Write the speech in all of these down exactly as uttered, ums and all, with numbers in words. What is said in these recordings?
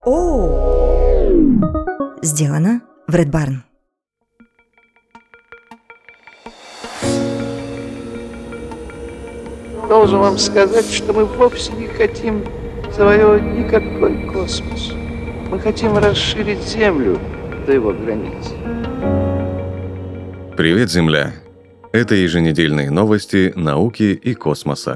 О! Сделано в Red Barn. Должен вам сказать, что мы вовсе не хотим завоевывать никакой космос. Мы хотим расширить Землю до его границ. Привет, Земля! Это еженедельные новости науки и космоса.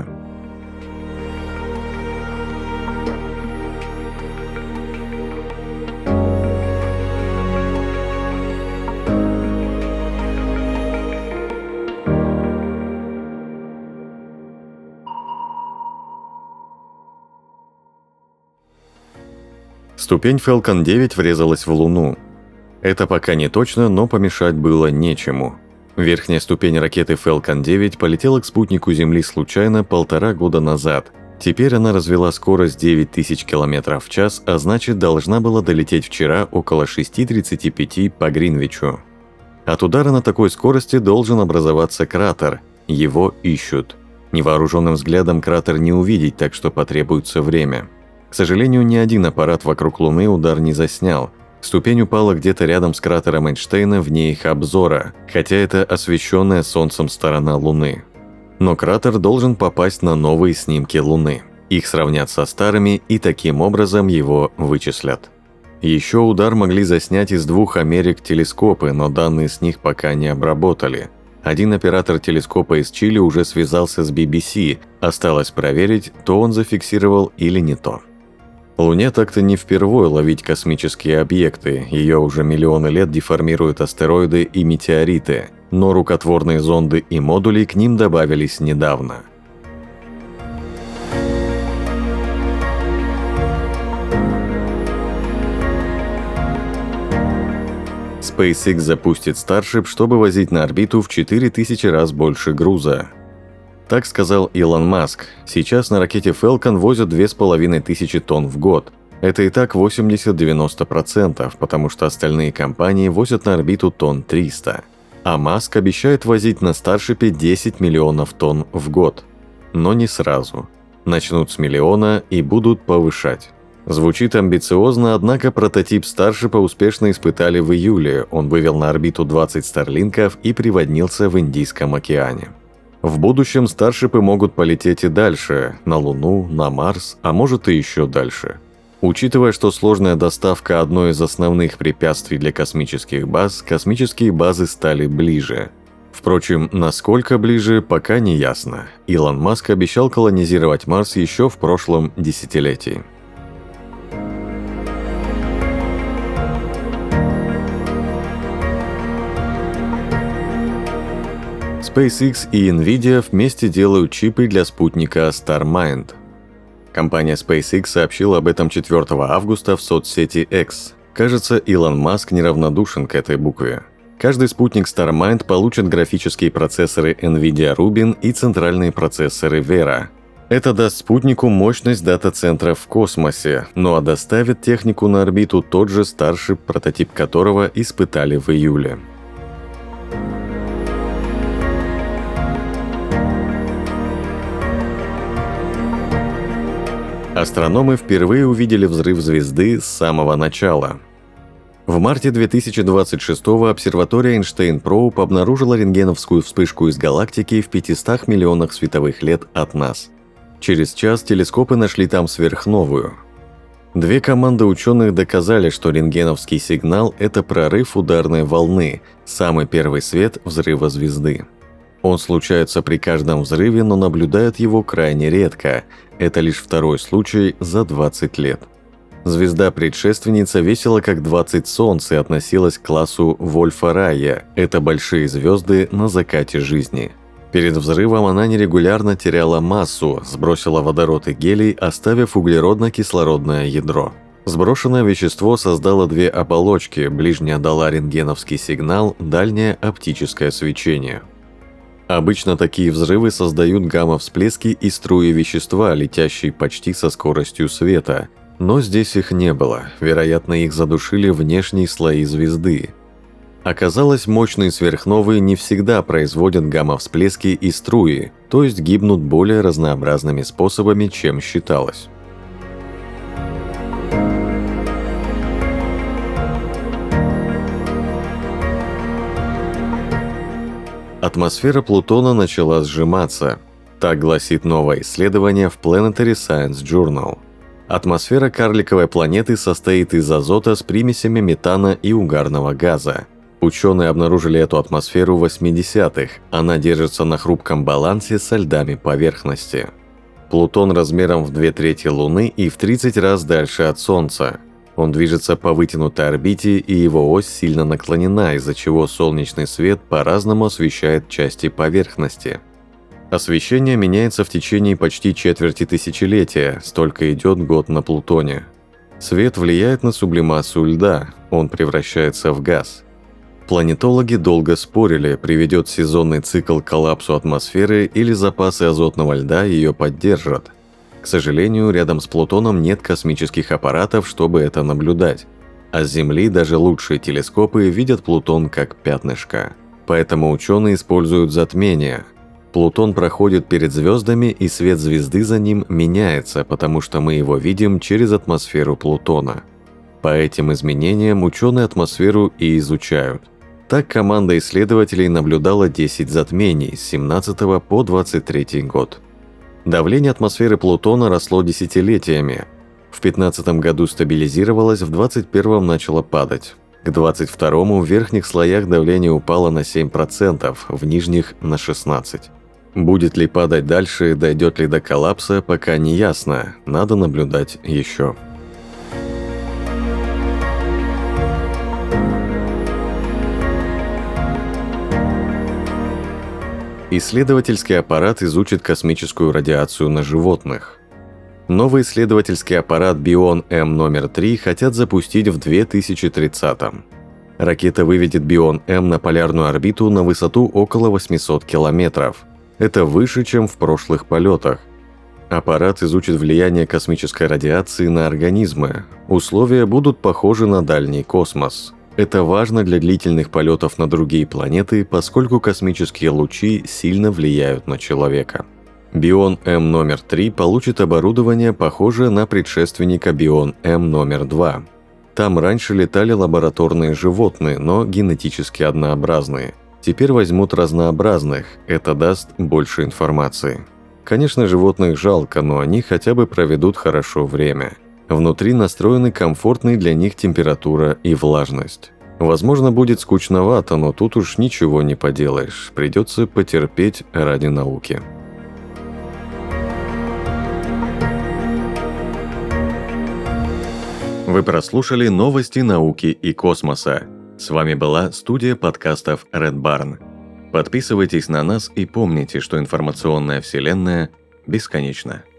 Ступень Falcon девять врезалась в Луну. Это пока не точно, но помешать было нечему. Верхняя ступень ракеты Falcon девять полетела к спутнику Земли случайно полтора года назад. Теперь она развила скорость девять тысяч километров в час, а значит должна была долететь вчера около шесть тридцать пять по Гринвичу. От удара на такой скорости должен образоваться кратер. Его ищут. Невооруженным взглядом кратер не увидеть, так что потребуется время. К сожалению, ни один аппарат вокруг Луны удар не заснял. Ступень упала где-то рядом с кратером Эйнштейна вне их обзора, хотя это освещенная Солнцем сторона Луны. Но кратер должен попасть на новые снимки Луны. Их сравнят со старыми и таким образом его вычислят. Еще удар могли заснять из двух Америк телескопы, но данные с них пока не обработали. Один оператор телескопа из Чили уже связался с би би си, осталось проверить, то он зафиксировал или не то. Луне так-то не впервой ловить космические объекты, ее уже миллионы лет деформируют астероиды и метеориты, но рукотворные зонды и модули к ним добавились недавно. SpaceX запустит Starship, чтобы возить на орбиту в четыре тысячи раз больше груза. Так сказал Илон Маск. Сейчас на ракете Falcon возят две с половиной тысячи тонн в год. Это и так восемьдесят-девяносто процентов, потому что остальные компании возят на орбиту тонн триста. А Маск обещает возить на Старшипе десять миллионов тонн в год. Но не сразу. Начнут с миллиона и будут повышать. Звучит амбициозно, однако прототип Старшипа успешно испытали в июле. Он вывел на орбиту двадцать старлинков и приводнился в Индийском океане. В будущем Старшипы могут полететь и дальше, на Луну, на Марс, а может и еще дальше. Учитывая, что сложная доставка – одно из основных препятствий для космических баз, космические базы стали ближе. Впрочем, насколько ближе, пока не ясно. Илон Маск обещал колонизировать Марс еще в прошлом десятилетии. SpaceX и Nvidia вместе делают чипы для спутника Starmind. Компания SpaceX сообщила об этом четвёртого августа в соцсети X. Кажется, Илон Маск неравнодушен к этой букве. Каждый спутник Starmind получит графические процессоры Nvidia Rubin и центральные процессоры Vera. Это даст спутнику мощность дата-центра в космосе, ну а доставит технику на орбиту тот же Starship, прототип которого испытали в июле. Астрономы впервые увидели взрыв звезды с самого начала. В марте две тысячи двадцать шестого обсерватория Эйнштейн-Проуп обнаружила рентгеновскую вспышку из галактики в пятистах миллионах световых лет от нас. Через час телескопы нашли там сверхновую. Две команды ученых доказали, что рентгеновский сигнал – это прорыв ударной волны, самый первый свет взрыва звезды. Он случается при каждом взрыве, но наблюдают его крайне редко. Это лишь второй случай за двадцать лет. Звезда-предшественница весила как двадцать Солнц и относилась к классу Вольфа-Райя. Это большие звезды на закате жизни. Перед взрывом она нерегулярно теряла массу, сбросила водород и гелий, оставив углеродно-кислородное ядро. Сброшенное вещество создало две оболочки, ближняя дала рентгеновский сигнал, дальняя – оптическое свечение. Обычно такие взрывы создают гамма-всплески и струи вещества, летящие почти со скоростью света. Но здесь их не было, вероятно, их задушили внешние слои звезды. Оказалось, мощные сверхновые не всегда производят гамма-всплески и струи, то есть гибнут более разнообразными способами, чем считалось. Атмосфера Плутона начала сжиматься. Так гласит новое исследование в Planetary Science Journal. Атмосфера карликовой планеты состоит из азота с примесями метана и угарного газа. Ученые обнаружили эту атмосферу в восьмидесятых. Она держится на хрупком балансе со льдами поверхности. Плутон размером в две трети Луны и в тридцать раз дальше от Солнца. Он движется по вытянутой орбите, и его ось сильно наклонена, из-за чего солнечный свет по-разному освещает части поверхности. Освещение меняется в течение почти четверти тысячелетия, столько идет год на Плутоне. Свет влияет на сублимацию льда, он превращается в газ. Планетологи долго спорили, приведет сезонный цикл к коллапсу атмосферы или запасы азотного льда ее поддержат. К сожалению, рядом с Плутоном нет космических аппаратов, чтобы это наблюдать. А с Земли даже лучшие телескопы видят Плутон как пятнышко. Поэтому ученые используют затмение. Плутон проходит перед звездами, и свет звезды за ним меняется, потому что мы его видим через атмосферу Плутона. По этим изменениям ученые атмосферу и изучают. Так команда исследователей наблюдала десять затмений с семнадцатого по двадцать третий год. Давление атмосферы Плутона росло десятилетиями. В пятнадцатом году стабилизировалось, в двадцать первом начало падать. К двадцать второму в верхних слоях давление упало на семь процентов, в нижних – на шестнадцать процентов. Будет ли падать дальше, дойдет ли до коллапса, пока не ясно, надо наблюдать еще. Исследовательский аппарат изучит космическую радиацию на животных. Новый исследовательский аппарат Бион-М номер три хотят запустить в две тысячи тридцатом. Ракета выведет Бион-М на полярную орбиту на высоту около восемьсот километров. Это выше, чем в прошлых полетах. Аппарат изучит влияние космической радиации на организмы. Условия будут похожи на дальний космос. Это важно для длительных полетов на другие планеты, поскольку космические лучи сильно влияют на человека. Бион-М номер три получит оборудование, похожее на предшественника Бион-М номер два. Там раньше летали лабораторные животные, но генетически однообразные. Теперь возьмут разнообразных, это даст больше информации. Конечно, животных жалко, но они хотя бы проведут хорошо время. Внутри настроены комфортные для них температура и влажность. Возможно, будет скучновато, но тут уж ничего не поделаешь, придется потерпеть ради науки. Вы прослушали новости науки и космоса. С вами была студия подкастов Red Barn. Подписывайтесь на нас и помните, что информационная вселенная бесконечна.